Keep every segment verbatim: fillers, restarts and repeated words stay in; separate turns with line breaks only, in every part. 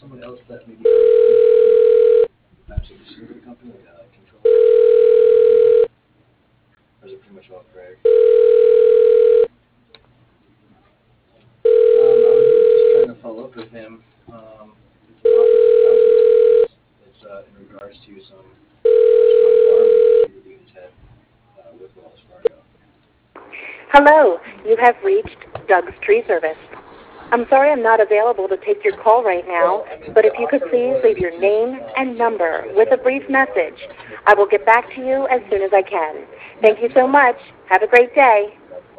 someone else that maybe perhaps a distributor company, like a control, or is it pretty much all Greg? Um, I was really just trying to follow up with him. Um, it's an offer for housing. It's uh, in regards to some uh, strong borrowing that he's had uh, with Wells Fargo.
Hello, you have reached Doug's Tree Service. I'm sorry I'm not available to take your call right now, but if you could please leave your name and number with a brief message, I will get back to you as soon as I can. Thank you so much. Have a great day.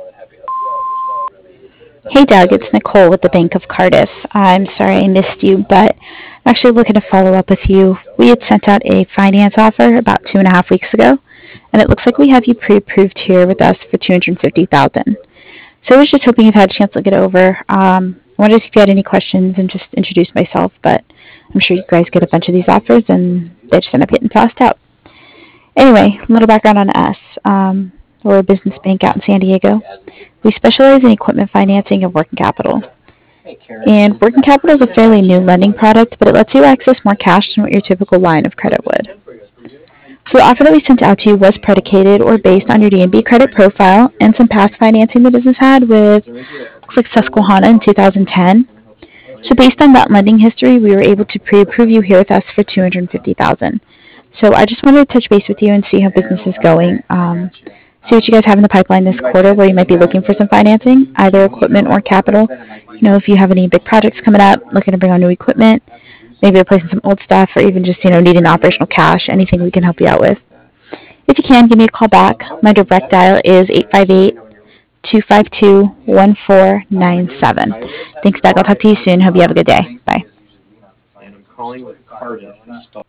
Hey Doug, it's Nicole with the Bank of Cardiff. I'm sorry I missed you, but I'm actually looking to follow up with you. We had sent out a finance offer about two and a half weeks ago, and it looks like we have you pre-approved here with us for two hundred fifty thousand dollars. So I was just hoping you've had a chance to look it over. Um, I wondered if you had any questions and just introduce myself, but I'm sure you guys get a bunch of these offers and they just end up getting tossed out. Anyway, a little background on us. Um, we're a business bank out in San Diego. We specialize in equipment financing and working capital. And working capital is a fairly new lending product, but it lets you access more cash than what your typical line of credit would. So the offer that we sent out to you was predicated or based on your D and B credit profile and some past financing the business had with looks like Susquehanna in two thousand ten. So based on that lending history, we were able to pre-approve you here with us for two hundred fifty thousand dollars. So I just wanted to touch base with you and see how business is going. Um, see what you guys have in the pipeline this quarter where you might be looking for some financing, either equipment or capital. You know, if you have any big projects coming up, looking to bring on new equipment, maybe replacing some old stuff, or even just, you know, needing operational cash, anything we can help you out with. If you can, give me a call back. My direct dial is eight five eight, two five two, one four nine seven. Thanks, Doug. I'll talk to you soon. Hope you have a good day. Bye.
And I'm calling with Cardiff.